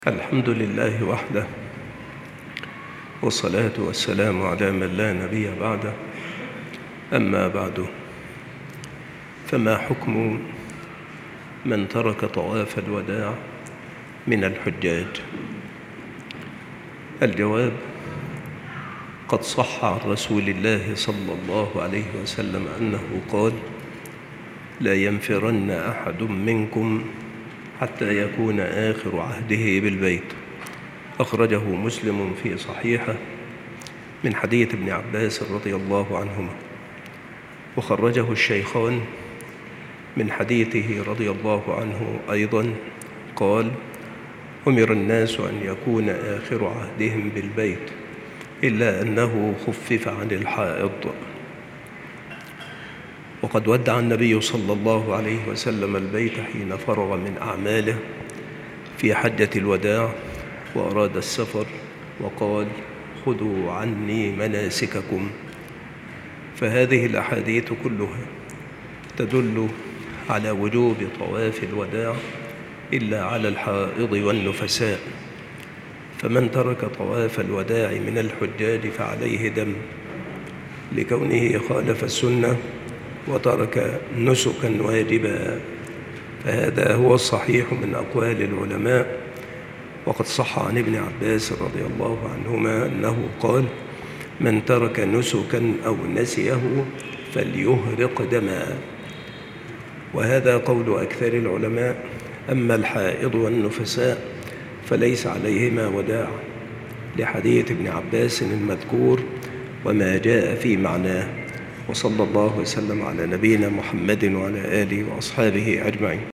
الحمد لله وحده، والصلاة والسلام على من لا نبي بعده. أما بعد، فما حكم من ترك طواف الوداع من الحجاج؟ الجواب: قد صح عن رسول الله صلى الله عليه وسلم أنه قال: لا ينفرن أحد منكم حتى يكون آخر عهده بالبيت. أخرجه مسلم في صحيحه من حديث ابن عباس رضي الله عنهما، وخرجه الشيخان من حديثه رضي الله عنه أيضا قال: أمر الناس أن يكون آخر عهدهم بالبيت إلا أنه خفف عن الحائض. وقد ودع النبي صلى الله عليه وسلم البيت حين فرغ من أعماله في حجة الوداع وأراد السفر، وقال: خذوا عني مناسككم. فهذه الأحاديث كلها تدل على وجوب طواف الوداع إلا على الحائض والنفساء، فمن ترك طواف الوداع من الحجاج فعليه دم لكونه خالف السنة وترك نسكا واجبا، فهذا هو الصحيح من أقوال العلماء. وقد صح عن ابن عباس رضي الله عنهما أنه قال: من ترك نسكا أو نسيه فليهرق دما، وهذا قول أكثر العلماء. أما الحائض والنفساء فليس عليهما وداع لحديث ابن عباس المذكور وما جاء في معناه. وصلى الله وسلم على نبينا محمد وعلى آله وأصحابه أجمعين.